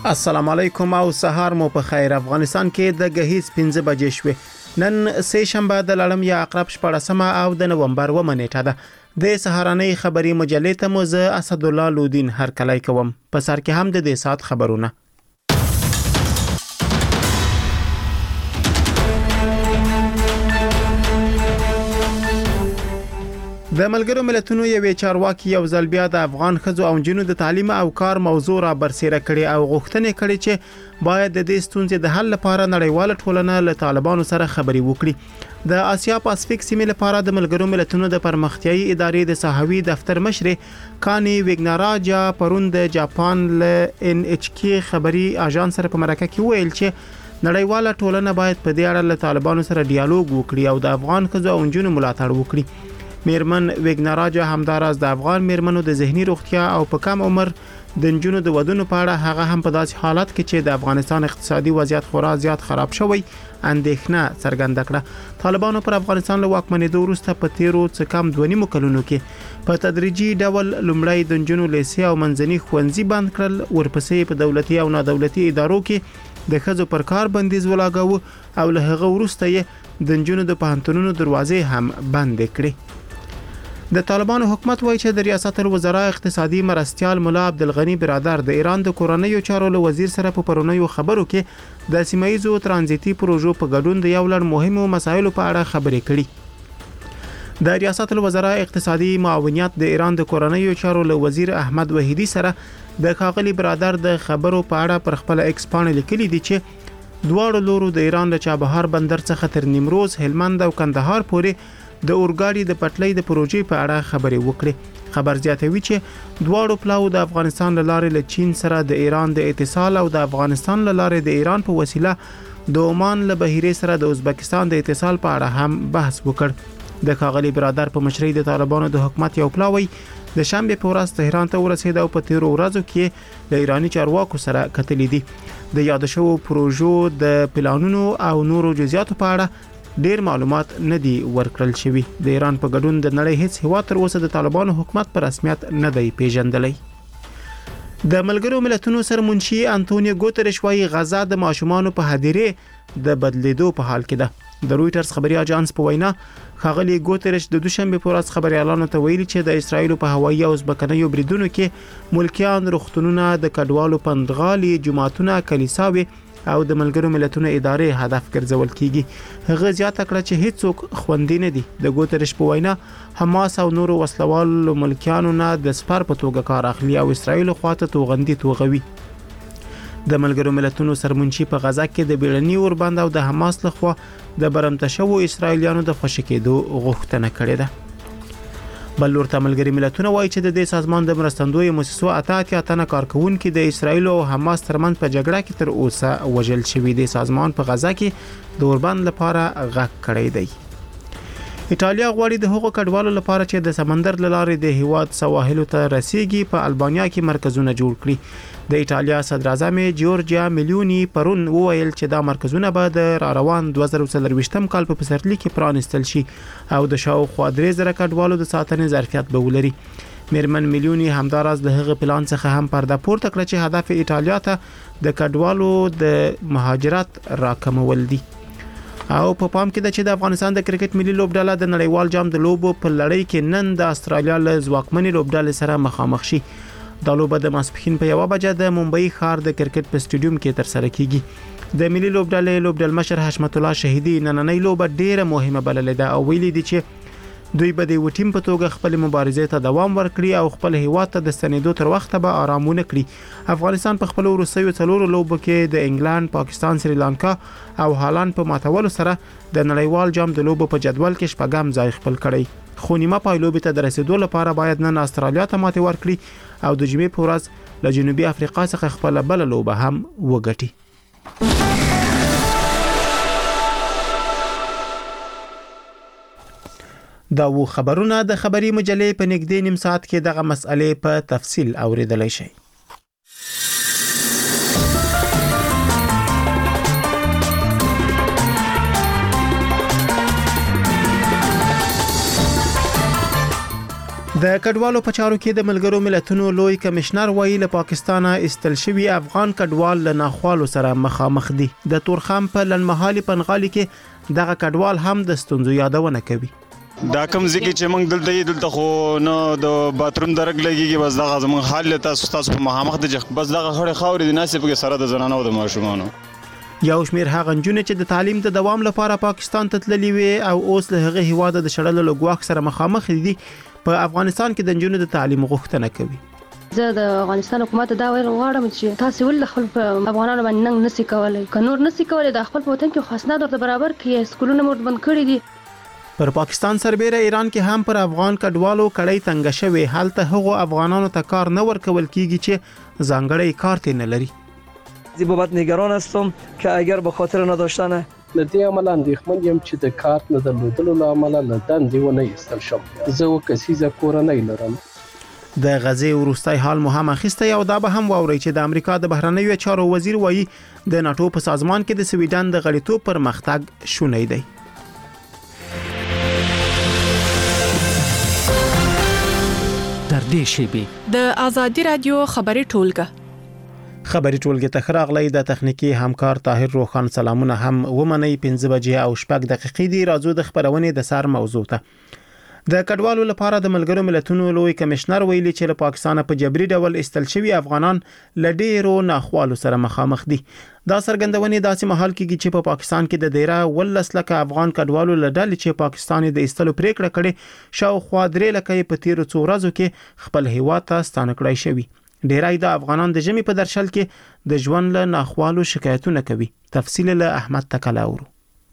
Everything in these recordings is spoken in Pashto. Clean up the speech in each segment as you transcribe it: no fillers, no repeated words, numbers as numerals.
السلام علیکم او سهار مو په خیر. افغانستان کې د غهیز 15 بجې شوې. نن سه شنبه د لړم یا عقرب 14 او د نومبر 2 نیټه ده. د سهارنۍ خبري مجلې ته مو زه اسد الله لودین هر کلای کوم. په سر کې هم د دې سات خبرونه. د ملګرو ملتونو یوې چارواکي یو ځل بیا د افغان ښځو او نجونو د تعلیم او کار موضوع را برسېره کړي او غوښتنې کړي چې باید د دې ستونزې د حل لپاره نړیواله ټولنه له طالبانو سره خبرې وکړي. د آسیا پاسفیک سیمې لپاره د ملګرو ملتونو د پرمختیایي ادارې د صحوي دفتر مشر کانی ویګناراجا پرون د جاپان له NHK خبري اژانس سره په مرکه کې ویل چې نړیواله ټولنه باید په دې اړه له طالبانو سره ډیالوګ وکړي او د افغان ښځو او نجونو ملاتړ وکړي. میرمن ویګناراجا همداراز د افغان میرمنو د ذهني روغتیا او په کم عمر د نجونو د ودونو په اړه هغه هم په داسې حالت کې چې د افغانستان اقتصادي وضعیت خورا زیات خراب شوی اندېښنه څرګنده کړه. طالبانو پر افغانستان له واکمنېدو وروسته په تیرو څه کم 2.5 کلونو کې په تدریجي ډول لومړی د نجونو لیسې او منځني ښوونځي بند کړل، ورپسې په دولتي او نادولتي ادارو کې د ښځو پر کار بندیز ولاګاوه او له هغه وروسته یې د نجونو د پوهنتونونو دروازې هم بند کړې. د طالبانو حکومت وایي چې د ریاست الوزرا اقتصادي مرستيال مولا عبدالغنی برادر د ایران د کورنیو چارو له وزیر سره په پرونیو خبرو کې د سیمایزو ترانزیتي پروژو په ګډون د یو لړ مهمو مسایلو په اړه خبرې کړي. د ریاست الوزرا اقتصادي معاونیت د ایران د کورنیو چارو له وزیر احمد وحیدی سره د ښاغلي برادر د خبرو په اړه پر خپل ایکس باندې لیکلي دي چې دواړو لورو د ایران له چابهار بندر څخه تر نیمروز، هلمند او کندهار پورې د اورګاډي د پټلۍ د پروژې په اړه خبرې وکړي. خبر زیاتوي چې دواړو پلاو د افغانستان له لارې له چین سره د ایران د اتصال او د افغانستان له لارې د ایران په وسیله د عمان له بحیرې سره د ازبکستان د اتصال په اړه هم بحث وکړ. د ښاغلي برادر په مشرۍ د طالبانو د حکومت یو پلاوی د شنبه په ورځ تهران ته ورسېد او په تیرو ورځو کې د ایرانی چارواکو سره کتلې دي. د یاد شوو پروژو د پلانونو او نورو جزئیاتو په اړه ډیر معلومات نه دي ورکړل شوی. د ایران په ګډون د نړۍ هیڅ هیواد تر اوسه د طالبانو حکومت په رسمیت نه دی پیژندلی. د ملګرو ملتونو سرمنشي انټونیو ګوتریش وايي غزا د ماشومانو په هدیره د بدلیدو په حال کې ده. د رويټرز خبري اژانس په وینا ښاغلي ګوتریش د دوشنبه په ورځ خبريالانو ته ویلي چې د اسرایل په هوایي او ځمکنیو بریدونو کې ملکیان، روغتونونه، د کډوالو پندغالي، جماعتونه، کلیساوي او د ملګرو ملتونو ادارې هدف ګرځول کیږي. هغه زیاته کړه چې هیڅوک خوندي نه دي. د ګوتریش په وینا حماس او نورو وسلوالو ملکیانو نه د سپر په توګه کار اخلي او اسرایل خواته توغندي توغوي. د ملګرو ملتونو سرمنشي په غزا کې د بیړني اوربند او د حماس لخوا د برمته شوو اسرایلیانو د خوشی کېدو غوښتنه کړې ده. بل ورته ملګري ملتونه وایي چې د دې سازمان د مرستندوی مؤسسو اتیا تنه کارکونکو د اسرایل او حماس ترمنځ په جګړه کې تر اوسه وژل شوي دي. سازمان په غزا کې د اوربند لپاره غږ کړی دی. ایټالیا غواړي د هغو کډوالو لپاره چې د سمندر لارې د هیواد سواحل ته رسیږي په البانیا کې مرکزونه جوړ کړي. د ایټالیا صدر اعظم جورجیا میلونی پرون وویل چې دا مرکزونه به د روان 2023م کال په پسرلي کې پرانستل شي او د شاوخوا 3000 کډوالو د ساتنې ظرفیت به ولري. میرمن میلونی همداراز د هغه پلان څخه هم پرده پورته کړ چې هدف ایټالیا ته د کډوالو د مهاجرت راکمول دي. او په پام کې ده چې د افغانستان د کرکټ ملي لوبډله د نړیوال جام د لوبو په لړۍ کې نن د استرالیا له ځواکمنې لوبډلې سره مخامخ شي. د لوبه د ماسپښین په 1 بجه د ممبئی ښار د کرکټ په سټیډیوم کې تر سره کیږي. د ملي لوبډلې لوبډلمشر حشمت الله شهیدی نننۍ لوبه ډیره مهمه بللې ده او ویلي دي چې دوی به د یو ټیم په توګه خپل مبارزې ته دوام ورکړي او خپل هیواد ته د ستنېدو تر وخته به آرامونه کړي. افغانستان په خپل وروستیو 4 لوبو کې د انګلند، پاکستان، سریلانکا او هالند په ماتولو سره د نړیوال جام د لوبو په جدول کې شپږم ځای خپل کړی. خو نیمه پایلوبې ته د رسیدو لپاره باید نن استرالیا ته ماتې ورکړي او د جمعې په ورځ له جنوبي افریقا څخه خپل بل لوبه هم وګټي. دا و خبرونه د خبري مجلې په نږدې نیم ساعت کې دغه مسئلې په تفصیل اوریدلای شئ. د کډوالو په چارو کې د ملګرو ملتونو لوی کمشنر وایي له پاکستانه استل شوی افغان کډوال له ناخوالو سره مخامخ دي. د تورخم په لنمحالي پنغالي کې دغه کډوال هم د ستونزو یادونه کوي. دا کوم ځکه چې موږ دلته خو نو د باتروم درک لګيږي، بس دغه زموږ حال تاسو په مخامخ دي، بس دغه خړې خاورې د ناسب کې سره د زنانو او د ماشومانو. یو شمیر هغه نجونې چې د تعلیم د دوام لپاره پاکستان ته تللي وي او اوس له هغه هیواده د شړلو لګواک سره مخامخ دي، په افغانستان کې د نجونو د تعلیم غوښتنه کوي. زه د افغانستان حکومت دا ویل غواړم چې تاسو ول خپل افغانانو باندې نن نسی کولای، کنور نسی کولای، د خپل وطن کې خاص نه درته برابر کې سکولونه مور بند کړی دي. پر پاکستان سربېره ایران کې هم پر افغان کډوالو کړی تنګ شوی، حالت هغه افغانانو ته کار نه ورکول کیږي چې ځانګړی کارت نه لري. زه بابت نگران هستم که اگر به خاطر نداشتن لدی عمل اندېښمن یم چې د کارت نه درلودلو له امله له دندې ونه ایستل شم. زه وکسیزه کورنۍ لرم. د غزې وروستي حال مو هم اخیسته او دا به هم واوري چې د امریکا د بهرنیو چارو وزیر وایي د ناتو په سازمان کې د سویډن د غړیتوب پر مختګ شونی دی. در دې شیبه د آزادی رادیو خبري ټولګه خبري ټولګه تخراغلی د تخنیکی همکار طاهر روخان سلامونه هم ومني 5 بجې او 6 دقیقې دی. راځو د خبرونې د سر موضوع ته. د کډوالو لپاره د ملګرو ملتونو لوی کمشنر ویلي چې له پاکستان په جبري ډول استل شوی افغانان له ډیرو ناخوالو سره مخامخ دي. دا څرګندونې داسې مهال کې چې په پاکستان کې د ډیره ولس لکه افغان کډوالو له ډلې چې پاکستان د استلو پریکړه کړې شاوخوا 3 لکه په تیرو څو ورځو کې خپل هیواد ته ستانه کړی شوی. ډیرای د افغانان د جمی په درشل کې د ژوند له ناخوالو شکایتونه کوي. تفصیل له احمد تکلاورو.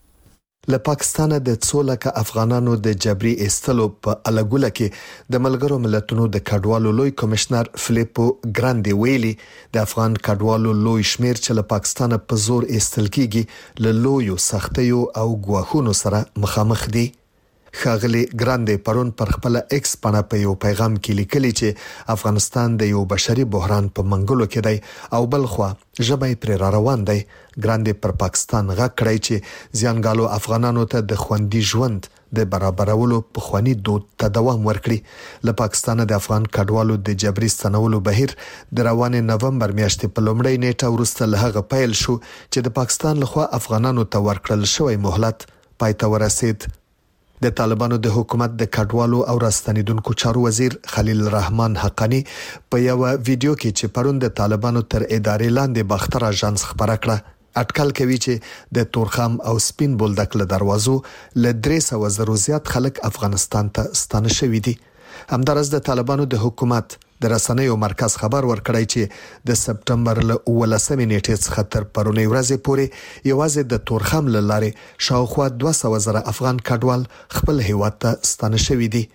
له پاکستان د 2 لک افغانانو د جبري استلو په الګوله کې د ملګرو ملتونو د کډوالو لوی کمشنر فلیپو ګراندي ویلي د افغان کډوالو لوی شمیر چې له پاکستان په زور استل کیږي له لوی سختیو او ګواښونو سره مخامخ دي. خاغلی ګراندي پرون پر خپل ایکس پاڼه په یو پیغام کې لیکلی چې افغانستان د یو بشري بحران په منګلو کې دی او بلخوا ژبې پر روان دی. ګراندي پر پاکستان غږ کړی چې ځانګالو افغانانو ته د خوندي ژوند د برابرولو په خواني دود ته دوام ورکړي. له پاکستان د افغان کډوالو د جبري ستنولو بهیر د روان نومبر میاشتې په لومړۍ نیټه وروسته له هغه پیل شو چې د پاکستان لخوا افغانانو ته ورکړل شوی مهلت پای ته ورسید. د طالبانو د حکومت د کډوالو او راستنیدونکو چارو وزیر خلیل الرحمن حقانی په یو ویډیو کې چې پرون د طالبانو تر ادارې لاندې باختر اژانس خبره کړه اټکل کوي چې د تورخم او سپین بولدک له دروازو ل 300,000 زیات خلک افغانستان ته ستانه شوي دي. همدارس د طالبانو د حکومت د رسنیو مرکز خبر ورکړی چې د سپټمبر له 18 نیټې څخه تر پرونی ورځې پورې یوازې د تورخم له لارې شاوخوا 200,000 افغان کډوال خپل هیواد ته ستانه شوي دي.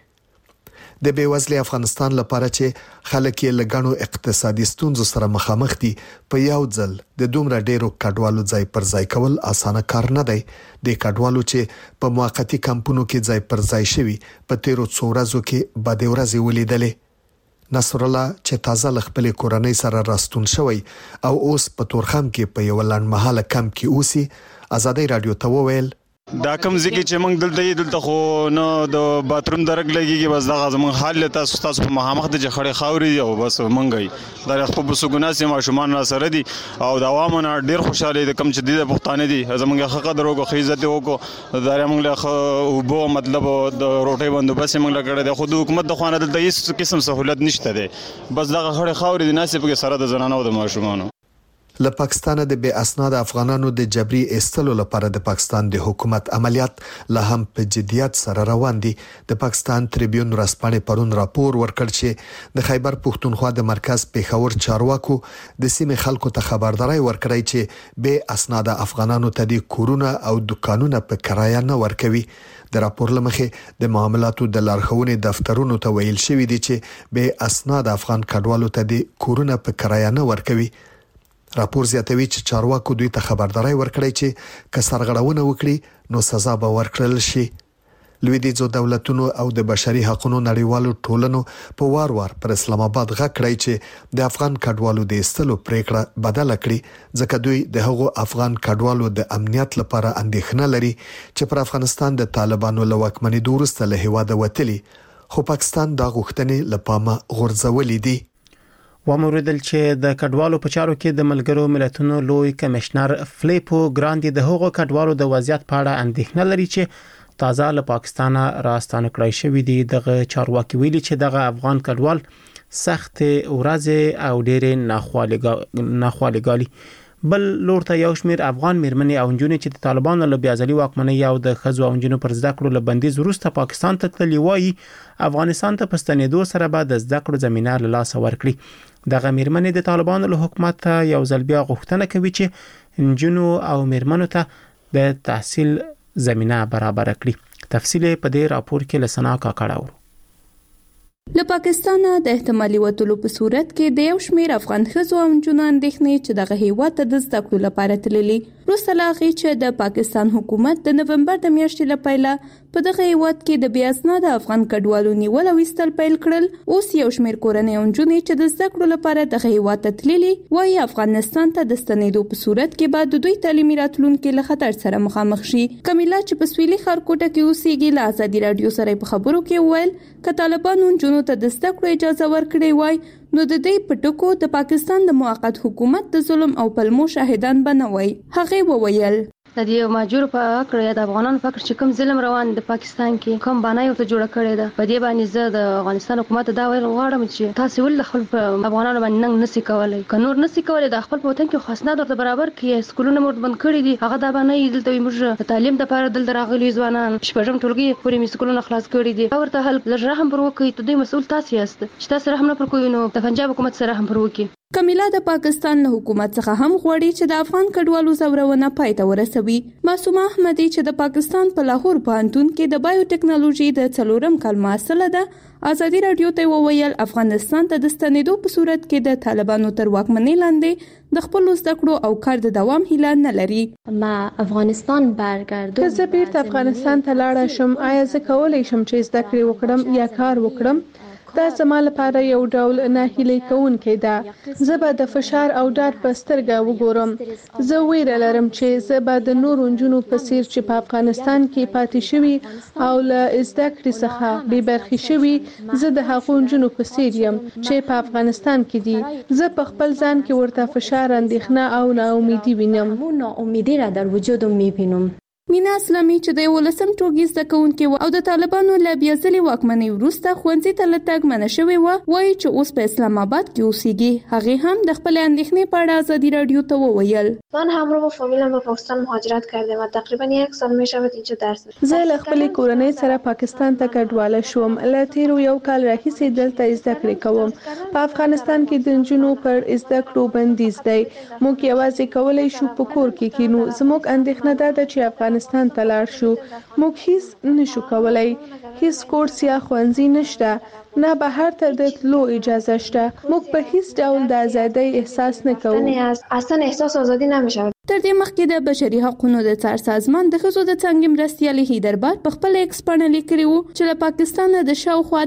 د بیوزلي افغانستان لپاره چې خلک یې لګانو اقتصادي ستونزو سره مخامخ دي په یو ځل د دومره ډیرو کډوالو ځای پر ځای کول اسانه کار نه دی. د کډوالو چې په موقتی کمپونو کې ځای پر ځای شوي په تیرو څو ورځو کې بد ورځې ولیدلې. نصر الله چې تازه ل خپل کورنۍ سره راستون شوی او اوس په تورخم کې په یو لنډمحاله کمپ کې اوسي آزادۍ رادیو ته وویل دا کوم ځکه چې موږ دلته خو نو د باتروم درک لګيږي، بس دغه زموږ حال تاسو په مخامخ د خړې خاورې او بس مونږ د خپل بسګنا سي ماشومان را سره دي او د عوامو ډیر خوشاله دي کم چې د پښتانه دي زموږ حق دروغه خیزت وکړو دا موږ له او مطلب د روټي بندوبست موږ لګړې د خود حکومت د خوانه دلته هیڅ قسم سہولت نشته دي، بس دغه خړې خاورې د ناسب کې سره د زنانو او د ماشومانو. له پاکستان د بے اسناد افغانانو د جبري استلو لپاره د پاکستان د حکومت عملیات له هم په جديت سره روان دي. د پاکستان تریبیون رسپانې پرون راپور ورکړ چې د خیبر پښتونخوا د مرکز پیښور چارواکو د سیمې خلکو ته خبرداري ورکړی چې بے اسناد افغانانو ته د کورونه او دکانونه په کرایه نه ورکوي. د راپور لمخې د معاملاتو د لارښوونې دفترونو ته ویل شوی دی چې بے اسناد افغان کډوالو ته د کورونه په کرایه نه ورکوي. راپور زیاتوي چې چارواکو دوی ته خبرداري ورکړی چې که سرغړونه وکړي نو سزا به ورکړل شي. لویدیځو دولتونو او د بشري حقوقو نړیوالو ټولنو په وار پر اسلام آباد غږ کړی چې د افغان کډوالو د استلو پریکړه بدل کړي ځکه دوی د هغو افغان کډوالو د امنیت لپاره اندېښنه لري چې پر افغانستان د طالبانو له واکمنۍ وروسته له هیواده وتلي خو پاکستان دا غوښتنې لپاره غورځولې دي. وموردل چې د کډوالو په چارو کې د ملګرو ملتونو لوی کمشنر فلیپو ګراندي د هغو کډوالو د وضعیت په اړه اندېښنه لري چې تازه له پاکستان راستانه کړای شوی دي. دغه چارواکي ویلي چې دغه افغان کډوال سخت ورځې او ډېرې ناخوالګالي بل لور ته یو شمیر افغان میرمنې او نجونې چې د طالبانو له بیازلي واکمنۍ او د ښځو او نجونو پر زده کړو له بندیز وروسته پاکستان ته تللي وایي افغانستان ته په ستنېدو سره به د زده کړو زمینه له لاسه ورکړي. دغه میرمنې د طالبانو له حکومت ته یو ځل بیا غوښتنه کوي چې نجونو او میرمنو ته د تحصیل زمینه برابر کړي. تفصیل په دې راپور کې لسنا کاکړاو. له پاکستان د احتمالي وټلو په صورت کې د یو شمیر افغان ښځو او نجونو اندېښنې چې دغه هیواد ته د زده کړو لپاره تللي وروسته له هغې چې د پاکستان حکومت د نومبر د میاشتې له پیله په دغه هیواد کې د بې اسناده افغان کډوالو نیول او ایستل پیل کړل. اوس یو شمیر کورنۍ او نجونې چې د زده کړو لپاره دغه هیواد ته تللي وایي افغانستان ته د ستنېدو په صورت کې به د دوی تعلیمي راتلونکي له خطر سره مخامخ شي. کمیلا چې په سویلي ښارګوټه کې اوسېږي له ازادي راډیو سره په خبرو کې وویل که طالبانو نجونو ته د زده کړو اجازه ورکړې وای نو د دې په ټکو د پاکستان د موقت حکومت د ظلم او پلمو شاهدان به نه وای. هغې وویل د دې ماجور په اکړه یا د افغانانو په اکړه چې کوم ظلم روان د پاکستان کې کوم باندې ورته جوړه کړې ده په دې باندې زه د افغانستان حکومت دا ویل غواړم چې تاسو ول خپل افغانانو باندې نن نسی کولای قانون نسی کولای د خپل وطن کې خاصنه درته برابر کې سکولونه مرد بند کړی دي هغه دا باندې دلته موږ تعلیم د لپاره دلته راغلي ځوانان شپږم ټولګي پورې می سکولونه خلاص کړی دي ورته هل رحم پر وکړي ته دوی مسؤل تاسو یاست چې تاسو رحم نه پر کوی نو د پنجاب حکومت سره رحم پر وکړي. کمیلا د پاکستان له حکومت څخه هم غواړي چې د افغان کډوالو زورونه پای ته ورسوي. معصومه احمدي چې د پاکستان په لاهور پوهنتون کې د بایو ټیکنالوژي د 4م کال محصله ده ازادي راډیو ته وویل افغانستان ته د ستنېدو په صورت کې د طالبانو تر واکمنۍ لاندې د خپل زده کړو او کار د دوام هیله نه لري. ما افغانستان برګردم که زه بیرته افغانستان ته لاړ شم آیا زه کولی شم چې زده کړې وکړم یا کار وکړم؟ دا زما لپاره یو ډول ناهیلي کوونکی ده. زه به د فشار او ډار په سترګه وګورم. زه ویره لرم چې زه به د نورو نجونو په څیر چې په افغانستان کې پاتې شوي او له زده کړې څخه بې برخې شوي زه د هغو نجونو په څیر یم چې په افغانستان کې دي. زه په خپل ځان کې ورته فشار اندېښنه او ناامیدي وینم. ناامیدی را در وجود میبینم. مینا اسلامي چې د 11م ټولګي زده کوونکې و او د طالبانو له بیازلي واکمنۍ وروسته ښوونځي ته له تګ منع شوې وه وایي چې اوس په اسلام آباد کې اوسېږي. هغې هم د خپلې اندېښنې په اړه ازادي راډیو ته وویل من همراه با فامیلم به پاکستان مهاجرت کردم و تقریبا 1 سال میشود اینجا درس می‌خوانم. زه له خپلې کورنۍ سره پاکستان ته کډواله شوم. له تیرو یو کال راهیسې دلته زده کړې کوم. په افغانستان کې د نجونو پر زده کړو بندیز دی. موږ یوازې کولی شو په کور کې کینو. زموږ اندېښنه دا ده چې افغانستان ته لاړ شو موږ هیڅ نشو کولای. هیڅ کورس یا ښوونځي نشته نه بهر ته د تلو اجازه شته. موږ په هیڅ ډول د ازادۍ احساس نه کوو. اصلا احساس آزادی نمیشه. تر دې مخکې د بشري حقوقو د څار سازمان د ښځو د څانګې مرستیالې هیدربار په خپل ایکس پاڼه لیکلي وو چې له پاکستان د شاوخوا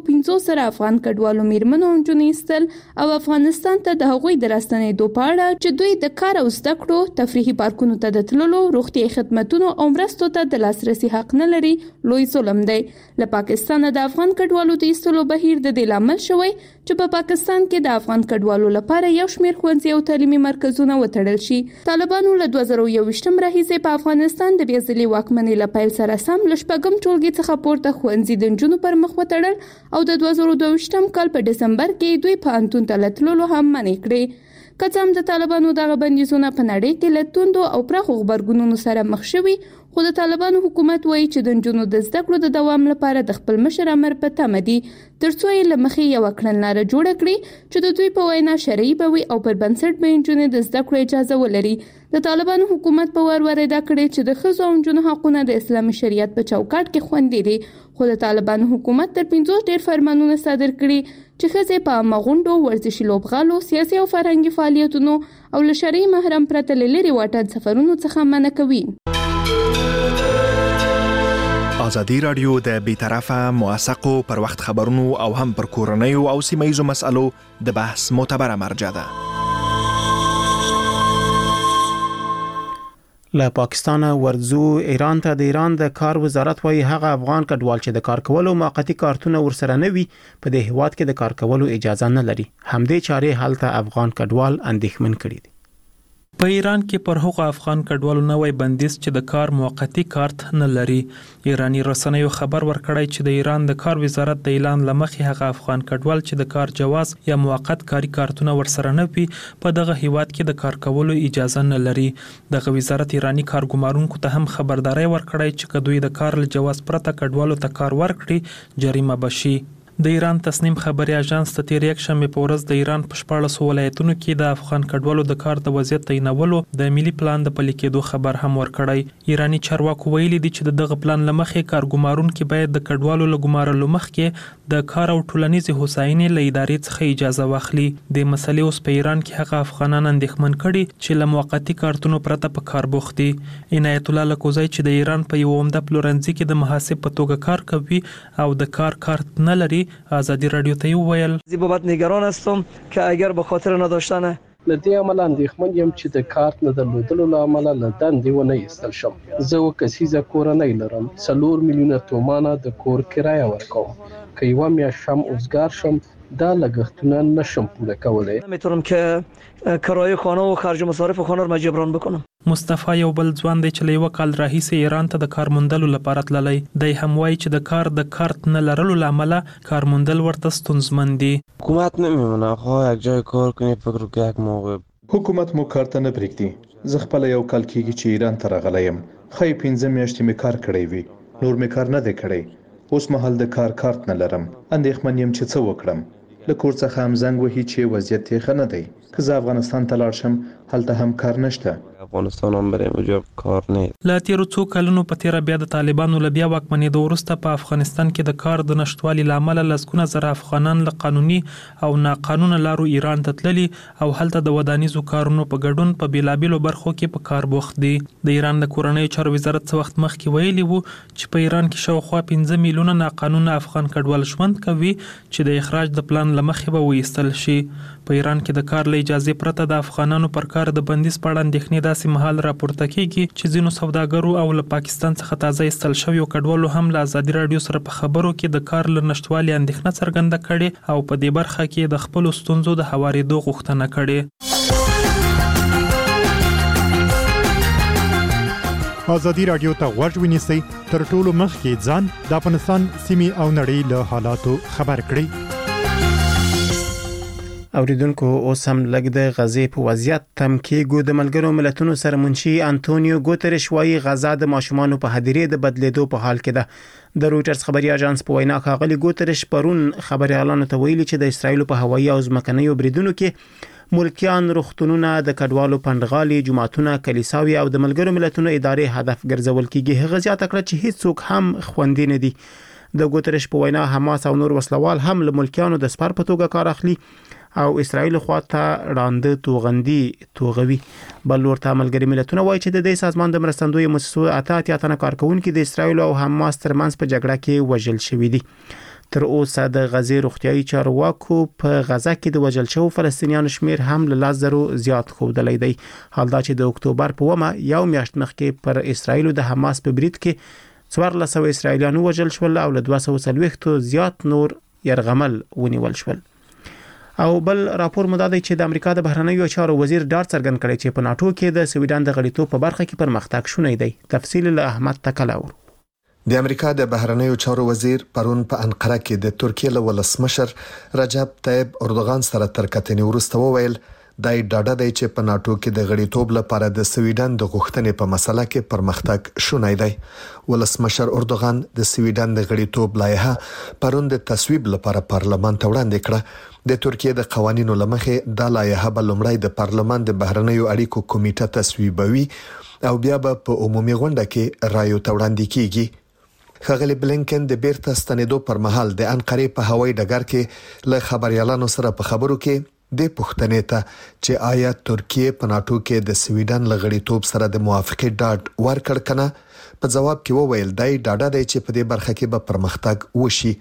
850 افغان کډوالو میرمنو او نجونو ایستل او افغانستان ته د هغوی د راستنېدو په اړه چې دوی د کار او زده کړو تفریحي پارکونو ته د تللو روغتیايي خدماتونو او مرستو ته د لاسرسي حق نه لري لوی ظلم دی. له پاکستان د افغان کډوالو د ایستلو بهیر د دې لامل شوی چې په پاکستان کې د افغان کډوالو لپاره یو شمېر ښوونځي او تعلیمي مرکزونه وتړل شي. طالبانو له 2021 راهیسې په افغانستان د بیازلي واکمنۍ له پیل سره سم له شپږم ټولګي څخه پورته ښوونځي د نجونو پر مخ وتړل او د 2022 کال په ډسمبر کې دوی پوهنتون ته له تللو هم منع کړې. که څه هم د طالبانو دغه بندیزونه په نړۍ کې له توندو او پراخو غبرګونونو سره مخ شوي خو د طالبانو حکومت وایي چې د نجونو د زده کړو د دوام لپاره د خپل مشر امر په تمه دي ترڅو یې له مخې یوه کړنلاره جوړه کړي چې د دوی په وینا شرعي به وي او پر بنسټ به نجونې د زده کړو اجازه ولري. د طالبانو حکومت په ور ادا کړی چې د ښځو او نجونو حقونه د اسلامي شریعت په چوکاټ کې خوندي دي خو د طالبانو حکومت تر 50 ډیر فرمانونه صادر کړي چې ښځې په مغونډو ورزشي لوبغالو سیاسي او فرهنګي فعالیتونو او له شرعي محرم پرته له لرې واټن سفرونو څخه منع کوي. ازادي راډیو د بیطرفه موثقو پر وخت خبرونو او هم پر کورنیو او سیمه‌ییزو مسألو د بحث معتبره مرجع ده. له پاکستان ورزو ایران ته د ایران د کار وزارت وايي هغه افغان کډوال چې د کار کولو موقتی کارتونه ورسره نه وي په دې هیواد کې د کار کولو اجازه نه لري. همدې چارې حالت افغان کډوال اندېښمن کړي دي. په ایران کې پر هغو افغان کډوالو نوې بندیز چې د کار موقتی کارت نه لري. ایرانی رسنیو خبر ورکړی چې د ایران د کار وزارت د اعلان لمخې هغه افغان کډوال چې د کار جواز یا موقت کاری کارتونه ورسره نه وي په دغه هیواد کې د کار کولو اجازه نه لري. دغه وزارت ایرانی کارګمارونکو ته هم خبرداري ورکړی چې کدوې د کار له جواز پرته کډوالو ته کار ورکړي جریمه بشي. د ایران تصنیم خبري اژانس ته تیر یک شنبه په ورځ د ایران په 14 ولایتونو کې د افغان کډوالو د کار د وضعیت تعینولو د ملي پلان د پلي کېدو خبر هم ورکړی. ایرانی چارواکو ویلي دي چې دغه پلان لمخې کارګمارونکو باید د کډوالو له ګمارلو مخکې د کار او ټولنیزې هوساینې له ادارې څخه اجازه واخلي. د مسلې اوس په ایران کې هغه افغانان اندېښمن کړي چې له موقتی کارتونو پرته په کار بوخت دي. عنایت الله لکوزی چې د ایران په یو عمده پلورنځي کې د محاسب په توګه کار کوي او د کار کارت نه لري آزادی رادیو ته ویل زه بابت نگران هستم که اگر به خاطر نداشتن لدی عمل اندېښمن یم چې د کارت نه درلودلو له امله له دندې ونه ایستل شم. زه و کسیزه کورنۍ لرم. 4 میلیونه تومانه د کور کرایه ورکوم. که یوه میاشت هم اوزګار شم دا لګښتونه نشم پوره کولی. نمیتونم که کرایه خانه و خرج مصارف خانه رو جبران بکنم. مصطفی یو بل ځوان دی چې له یو کال راهیسې ایران ته د کار موندلو لپاره تللی دی. هم وایي چې د کار د کارت نه لرلو له امله کار موندل ورته ستونزمن دي. حکومت نمیمونه خو یک جای کار کنی فکر که یک موقع حکومت مو کار ته نه پرېږدي. زه خپله یو کال کېږي چې ایران ته راغلی یم. ښایي 15 میاشتې مې کار کړی وي. نور مې کار نه دی کړی. اوس مهال د کار کارت نه لرم. اندېښمن یم چې څه وکړم. له کور څخه هم زنګ وهي چې وضعیت یې ښه نه دی. که زه افغانستان ته لاړ شم هلته هم کار نشته. افغانستان هم بریم اونجا کار نه. له تیرو څو کلونو په تیر بیا د طالبانو له بیا واکمنېدو وروسته په افغانستان کې د کار د نشټوالي لامل لسګونه زره افغانان له قانوني او ناقانونه لارو ایران ته تللي او هلته د ودانیزو کارونو په ګډون په بیلابیلو برخو کې په کار بوخت دي. د ایران د کورنیو چارو وزارت څه وخت مخکې ویلي وو چې په ایران کې شاوخوا 15 میلیونه ناقانونه افغان کډوال ژوند کوي چې د اخراج د پلان له مخې به وایستل شي. په ایران کې د کار له اجازه پرته د افغانانو پر کار د بندیز په اړه اندېښنې داسې مهال راپورته کیږي چې ځینو سوداګرو او له پاکستان څخه تازه ایستل شویو کډوالو هم له آزادي رادیو سره په خبرو کې د کار له نشټوالي اندېښنه څرګنده کړې او په دې برخه کې د خپلو ستونزو د هوارېدو غوښتنه کړې. آزادي رادیو ته غوږ ونیسئ تر ټولو مخکې ځان د افغانستان سیمې او نړۍ له حالاتو خبر کړئ. اوریدونکو اوس هم لږ د غزې په وضعیت تم کېږو. د ملګرو ملتونو سرمنشي انټونیو ګوتریش وايي غزا د ماشومانو په هدیرې د بدلیدو په حال کې ده. د رويټرز خبري اژانس په وینا ښاغلي ګوتریش پرون خبريالانو ته ویلي چې د اسرایل په هوایي او ځمکنیو بریدونو کې ملکیان روغتونونه د کډوالو پندغالي جماعتونه کلیساوي او د ملګرو ملتونو ادارې هدف ګرځول کېږي. هغه زیاته کړه چې هیڅوک هم خوندې نه دي. د ګوتریش په وینا حماس او نور وسلوال هم له ملکیانو د سپار په توګه کار اخلي او اسرائیل خواته وړاندې توغندي توغوي. بل ورته ملګری ملتونه وایي چې د دې سازمان د مرستندوی مؤسسو 88 تنه کارکونکو د اسرائیل او حماس ترمنځ په جګړه کې وژل شوي دي. تر اوسه د غزې روغتيایي چارواکو په غزا کې د وژل شوو فلسطینیانو شمیر هم له 10,000 زیات ښودلی دی. حال دا چې د اکتوبر په ومه یو میاشت مخکې پر اسرائیل د حماس په برید کې 1400 اسرائیلیانو وژل شول او له 240 زیات نور يرغمل ونیول شول. او بل راپور مدادي چې د امریکا د بهرنیو چارو وزیر ډار څرګند کړي چې په ناتو کې د سویډن د غړیتوب په برخه کې پرمختګ شونی دی. تفصیل له احمد تکلاور. د امریکا د بهرنیو چارو وزیر پرون په انقره کې د ترکیه له ولسمشر رجب طيب اردوغان سره تر کتنې وروسته وویل دای ډاډه دی چې په ناتو کې د غړیتوب لپاره د سویډن د غوښتنې په مسله کې پرمختګ شونی دی. ولسمشر اردوغان د سویډن د غړیتوب لایحه پرون د تصویب لپاره پارلمان ته وړاندې کړه. د ترکیه د قوانینو لمخې د لایحه په لومړی د پارلمان د بهرنیو اړیکو کمیټه تصویبوي او بیا به په عمومي غونډه کې رایو ته وړاندې کیږي. ښاغلي بلینکن د بیرته ستنېدو پر مهال د انقرې په هوایي ډګر کې له خبريالانو سره په خبرو کې د پښتنې ته چې آیا ترکیه په ناتو کې د سویډن لغړیتوب سره د موافقې ډاډ ورکړ کنه په جواب کې وویل دای ډاډه دی چې په دې برخه کې به پرمختګ وشي.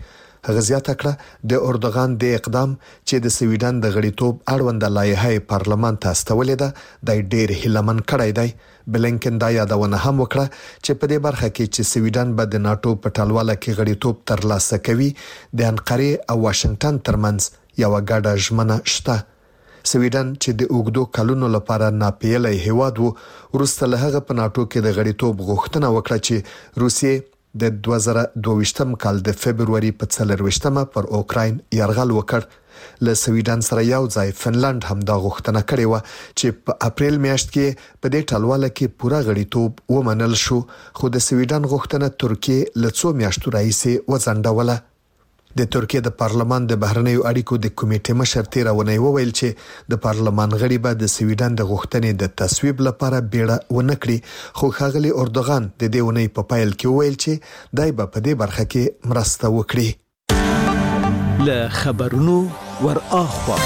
هغه زیاته کړه د اردوغان د اقدام چې د سویډن د غړیتوب اړوند لایحه پارلمان ته استولې ده د ډیر هیلمن کړی دی. بلینکن دا یادونه هم وکړه چې په دې برخه کې چې سویډن به د ناتو په ټلواله کې غړیتوب ترلاسه کوي د انقره او واشنگټن ترمنځ یو ګډه ژمنه شته. سویډن چې د اوګدو کلونو لپاره ناپیلې هیواد وو ورسته له هغه په ناتو کې د غړیتوب غوښتنه وکړه چې روسیې د 2022م کال د فبرवरी په 24مه پر اوکراین یرغل وکړ. له سویډن سره یو ځای فنلند هم دا غوښتنه کړې و چې په اپریل میاشت کې په دې ټلواله کې پوره غړیتوب ومنل شو، خو د سویډن غوښتنه ترکیه له څو میاشتو راهیسې وځنډوله. د ترکیه د پارلمان د بهرنیو اړیکو د کمیټې مشر تیرونه وویل چې د پارلمان غړي به د سویډن د غوښتنې د تصویب لپاره بیړه ونه کړي، خو ښاغلي اردوغان د دې ونې په پایل کې وویل چې دای به په دې برخه کې مرسته وکړي. له خبرونو ور اخوا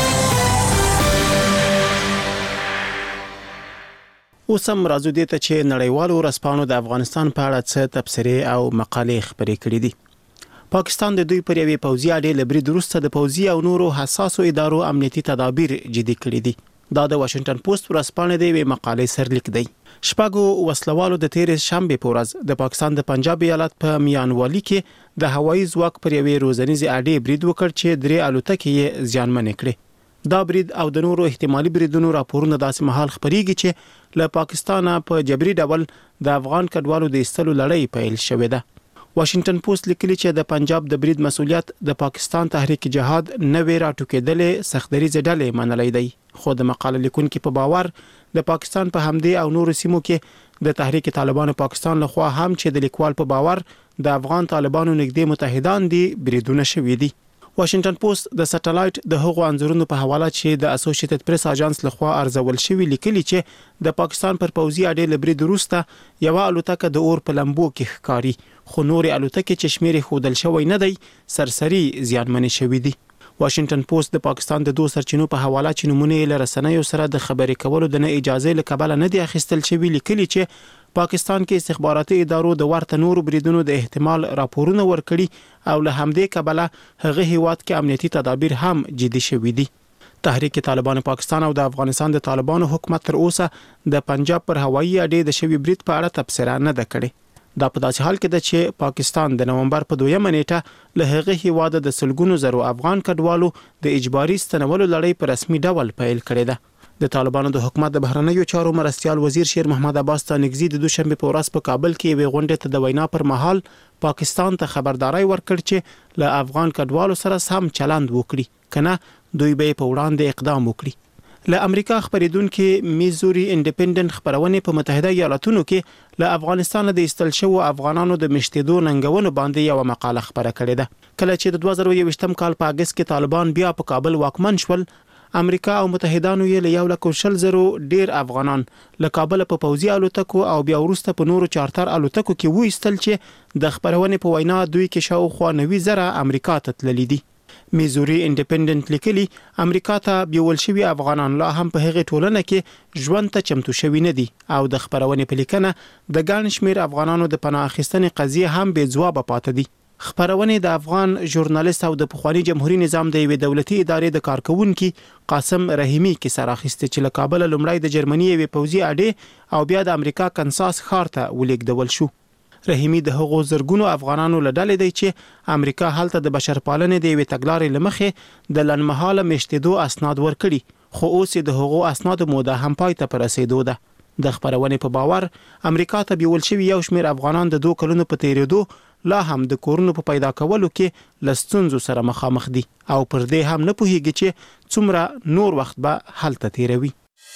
اوسم راځو دې ته چې نړیوالو رسپانو د افغانستان په اړه څه تبصرې او مقالې خپرې کړې دي. پاکستان د دوی پر یوې پوځي اډې له برید وروسته د پوځي او نورو حساسو ادارو امنیتي تدابیر جدي کړي دي. دا د واشنگټن پوسټ ورسپانې د یوې مقالې سرلیک دی. شپږو وسلوالو د تیرې شنبه په ورځ د پاکستان د پنجاب ایالت په میانوالي کې د هوایي ځواک پر یوې روزنیزې اډې برید وکړ چې 3 الوتکې یې زیانمن کړې. دا برید او د نورو احتمالي بریدونو راپورونه داسې مهال خبريږي چې له پاکستانه په جبري ډول د افغان کډوالو د ایستلو لړۍ پیل شوې ده. واشنگټن پوسټ لیکلی چې د پنجاب د برید مسولیت د پاکستان تحریک جهاد نوې راټوکېدلې سختدریزه ډلې منلې دی، خو د مقاله لیکونکو په باور د پاکستان په همدې او نورو سیمو کې د تحریک طالبان پاکستان لخوا هم چې د لیکوال په باور د افغان طالبانو نږدې متحدان دي بریدونه شوې دي. واشنگټن پوسټ د سټلایټ د هغو انځورونو په حواله چې د اسوسییټډ پریس اژانس لخوا ارزول شوی لیکلي چې د پاکستان پر پوځي اډې لبرید وروسته یو الوتکه د اور په لمبو کې ښکاری، خو نورې الوتکې چې شمیر خودل شوی نه دی سرسری زیانمنې شوې دي. واشنگټن پوسټ د پاکستان د دوه سرچینو په حواله چې نمونه له رسنیو سره د خبرې کولو د نه اجازه لکبل نه دی اخیستل شوی لیکلي چې پاکستان کې استخباراتي ادارو د ورته نورو بریدونو د احتمال راپورونه ورکړي او له همدې کبله هغه هیواد کې امنیتي تدابیر هم جدي شوي دي. تحریک طالبان پاکستان او د افغانستان د طالبانو حکومت تر اوسه د پنجاب پر هوایي اډې د شوی برید په اړه تبصره نه ده کړې. دا په داسې حال کې ده چې پاکستان د نومبر په 2مه نیټه له هغه هیواد د سلګونو زرو افغان کډوالو د اجباري ستنولو لړۍ په رسمي ډول پیل کړې ده. د طالبانو د حکومت د بهرنیو چارو مرستيال وزیر شیر محمد عباس تانګزی د دوشنبه په ورځ په کابل کې یوه غونډه ته د وینا پر مهال پاکستان ته خبرداري ورکړ چې له افغان کډوالو سره سم چلند وکړي کنه دوی به په وړاندې اقدام وکړي. له امریکا خبرېدونکو میزوري انډیپندنت خبرونه په متحده ایالاتونو کې له افغانستان د استل شو افغانانو د مشتیدو ننګونو باندې یو مقاله خبره کړې ده. کله چې د 2021م کال په اگست کې طالبان بیا په کابل واکمن شول، امریکا او متحدانو یې له 1,000 ډیر افغانان له کابل په پوځي الوتکو او بیا ورسته په نورو چارتر الوتکو کې وېستل چې د خبرونه په وینا دوی کې شاوخوا 90,000 امریکا ته تللي دي. میزوري انډیپندنت لیکلي امریکا ته بیول شوی افغانان لا هم په هغه ټولنه کې ژوند ته چمتو شوی نه دي او د خبرونه په لیکنه د ګڼ شمیر افغانانو د پناه اخیستنې قضیه هم بې ځواب پاتې دي. خبرونه د افغان ژورنالیست او د پخوانی جمهوریت نظام د یوې دولتي ادارې د کارکونکو قاسم رحیمی کې سره اخیسته چې له کابل لومړی د جرمني یوې پوځي اډې او بیا د امریکا کنساس ښار ته ولیږدول شو. رحیمی د هغو زرګونو افغانانو له ډلې دی چې امریکا هلته د بشرپالنې د یوې تګلارې لمخې د لنمحاله مشتیدو اسناد ورکړي، خو اوس د هغو اسناد موده هم پای ته رسیدو ده. د خبرونه په باور امریکا ته بیول شوی یو شمیر افغانان د 2 کلونو په تیریدو لا هم د کورونو په پیدا کولو کې لستونزو سره مخامخ دي او پر دې هم نه پوهیږي چې څومره نور وخت به هلته تیروي.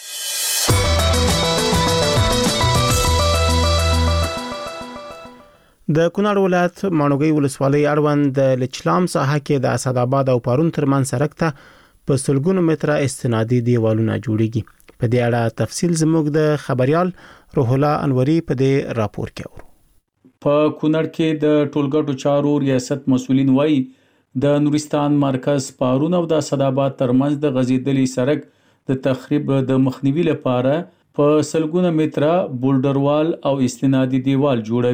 د کونړ ولایت ماڼوګي ولسوالۍ اړوند د لچلام ساحه کې د اسداباد او پارون ترمن سړک ته په سلګونو متره استنادي دیوالونه جوړیږي. په دې اړه تفصیل زموږ د خبريال روح الله انوري په دې راپور کې اورو. په کونړ کې د ټولګټو چارو ریاست مسولین وایي د نورستان مرکز پارون او د اسداباد ترمنځ د غزیدلي سړک د تخریب د مخنیوي لپاره په سلګونه متره بولډروال او استنادي دیوال جوړوي.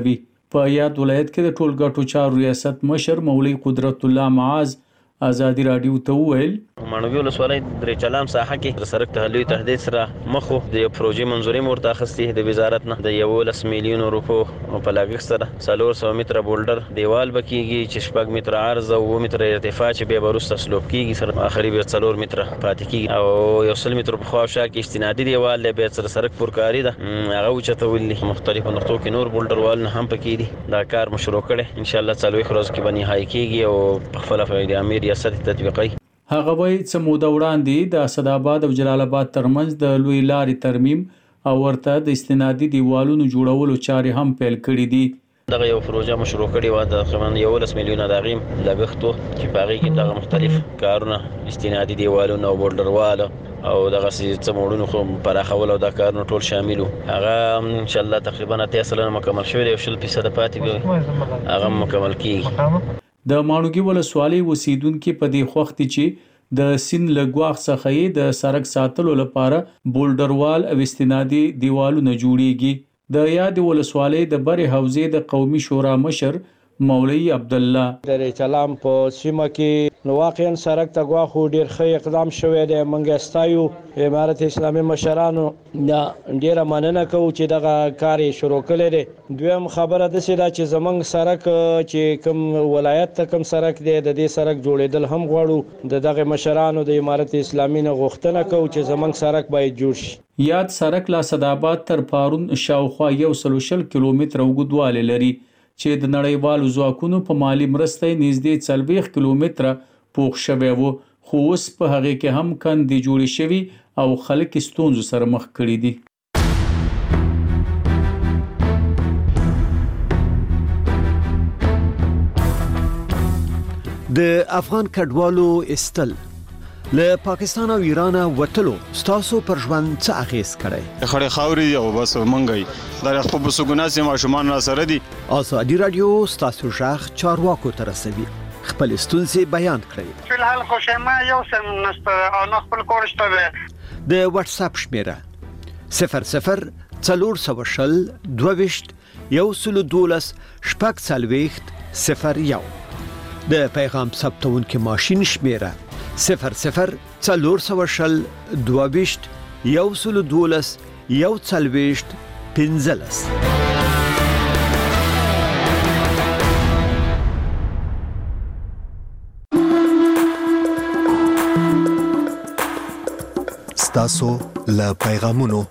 په یاد ولایت کې د ټولګټو چارو ریاست مشر مولوي قدرت الله معاذ ازادي رادیو ته وویل مانوي ولسوالۍ درې چلام ساحه کې د سړک تحلیل تهدید سره مخو د یو پروژې منظوري مرته اخیستې د وزارت نه د 11 میلیون روپو په لاګښت سره 400 متره بولډر دیوال بکیږي چې 6 متره عرض او 2 متره ارتفاع چې به ورسته سلوب کیږي سره اخري به 4 متره پاتې کیږي او یو 100 متره په خواوشا کې استنادي دیوال له به سره سړک پورکاری ده هغه وچته ولي مختلفو نقطو کې نور بولډر وال نه هم پکې دي دا کار مشروع کړي ان شاء الله څلوي خروز کې بني هاي کیږي او په خپل فایده امیر ریاست تطبیقي هغه وایي چې موده وړاندې د اسداباد او جلال آباد ترمنځ د لوی لارې ترمیم او ورته د استنادي دیوالونو جوړولو چارې هم پیل کړې دي دغه یو پروژه مشروع کړې و د تقریبا 11 میلیونه د غیم لګښتو چې په هغه کې دغه مختلف کارونه استنادي دیوالونه او بولډر وال او دغه څه موډونو خو پراخول او د کارونو ټول شامل هغه ان شاء الله تقریبا 80% مکمل شوی دی 0% پاتې دی هغه مکمل کیږي د ماڼوګي ولسوالۍ اوسیدونکو په دې وخت چې د سین لګواخ څخه د سړک ساتلو لپاره بولډر وال او استنادي دیوالونه جوړیږي د یاد ولسوالۍ د بری حوزې د قومي شورا مشر مولوي عبد الله د چلام په سیمه کې نو واقعا سړک ته غواخو ډیر ښه اقدام شوی دی منګه ستایو امارت اسلامي مشرانو دا ډیره مننه کوو چې دغه کار شروع کړی دی دویم خبره د سیدا چې زمنګ سړک چې کوم ولایت ته کوم سړک دی د دې سړک جوړېدل هم غواړو دغه مشرانو د امارت اسلامي نه غوښتنه کوو چې زمنګ سړک باید جوړ شي یاد سړک لا صداباد تر پارون شاوخوا 130 کیلومتره اوږدوالی لري چې د نړیوالو ځواکونو په مالی مرسته نږدې 40 کیلومتره پوخ شوی وو خو اوس په هغه کې هم کندې جوړې شوي او خلک ستونزو سره مخ کړي دي د افغان کډوالو استل له پاکستان او ایران وټلو ستاسو پر ژوند څه اغیز کړي خړې خاوري او بس منګي دا خپل بسګوناسي ماشومان را سره دي ازادي رادیو ستاسو ژغ چارواکو تر رسوي خپل ستونزې بیان کړئ فلحال خو شمه یو سم نسته او خپل کورشته د واتس اپ شمیره 00 420 22 112 شپږ څلوېښت 01 د پیغام ثبتون کې ماشين شمیره 00 420 22 112 140 15 ستاسو له پیغامونو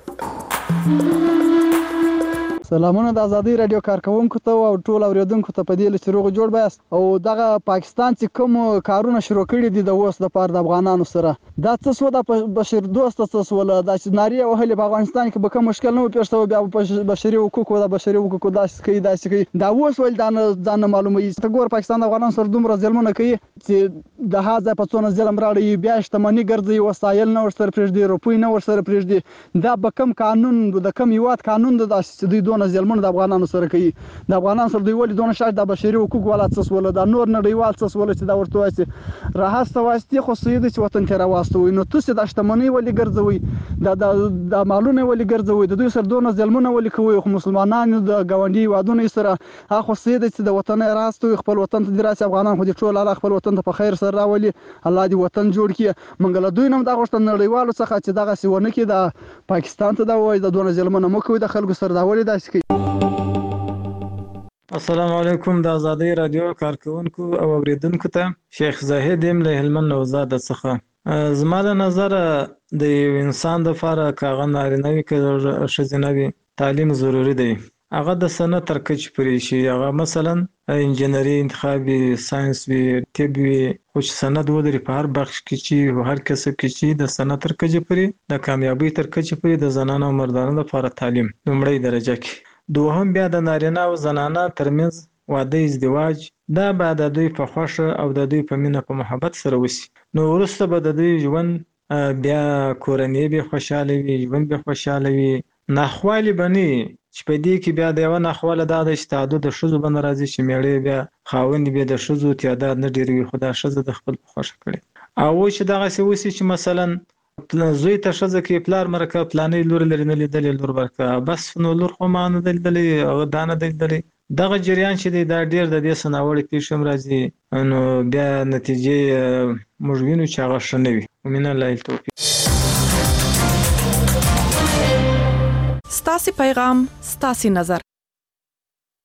سلامونه د ازادي رادیو کارکونکو ته او ټول اوریدونکو ته په دې لچ روغ جوړ بیاست او دغه پاکستان چې کوم کارونه شروع کړي دي د اوس د پاره د افغانانو سره دا څه سو د بشر دوست څه سو له د ناری او هلي په افغانستان کې به کوم مشکل نه پیښته بیا په بشري حقوقو د بشري حقوقو داسې کوي دا اوس ول ځان معلومه ته ګور پاکستان د افغانانو سره دومره ظلمونه کوي چې د هاذا په څونه ظلم راړي بیا شتمنۍ ګرځي وسایل نه ورسره پرېږدي روپۍ نه ورسره پرېږدي دا به کوم قانون د کوم یوات قانون د دوی ظلمونه د افغانانو سره کوي د افغانانو سره دوی ولې دونه شاید د بشري حقوق ولا څه ول د نور نړیوال څه ول چې دا ورته واسي راهسته واسي خو سید چې وطن ته راوستوي نو تاسو د شتمنۍ ولې ګرځوي د مالونه ولې ګرځوي د دوی سره دونه ظلمونه ولې کوي خو مسلمانانو د گاونډي وادونه سره هغه سید چې د وطن راستوي خپل وطن ته دراسي افغانان خو د ټول الله خپل وطن ته په خیر سره راولي الله دې وطن جوړ کړي منګل دوی نوم د غوښتن نړیوالو څخه چې دغه سیونه کې د پاکستان ته دا وایي د دونه ظلمونه مو کوي د خلکو سره دا ولې داسې کوي السلام علیکم د ازادي رادیو کارکونکو او اوریدونکو ته شیخ زاهد یم له هلمند نوزاد څخه زما له نظر د انسان د لپاره کاغه نارینه وي که ښځینه وي تعلیم ضروری دی هغه د سنت تر کچې پورې شي هغه مثلا انجینری انتخابي ساينس وي طب وي خو سند ودري په هر بخش کې چې هر کسب کې چې د سنت تر کچې پورې د کامیابی تر کچې پورې د زنانو او مردانو لپاره تعلیم لومړی درجه کې دوهم بیا د نارینه او زنانه ترمنځ واده ازدواج دا به د دوی په خوښه او د دوی په مینه په محبت سره وسی نو وروسته به د دوی ژوند بیا کورنۍ به خوشاله وي ژوند به خوشاله وي ناخوالي بني چې په دې کې بیا د یو ناخواله د استعداد د شذو بن راځي چې میړې بیا خاوند به د شذو تعداد نه ډیروي خدا شذ د خپل خوښه کړي او چې دغه څه وسی چې مثلا زوی ته شذ کې پلار مرکه پلانې لور لري نه لیدلې لور ورکه بس نو لور خو مان دلدلې او دانه دلدلې دغه جریان چې دی دا ډیر د دې سناوړي پیښې هم راځي نو بیا نتیجې موږ وینو چې هغه ښه نه وي. ومن الله التوفیق. ستاسې پیغام ستاسې نظر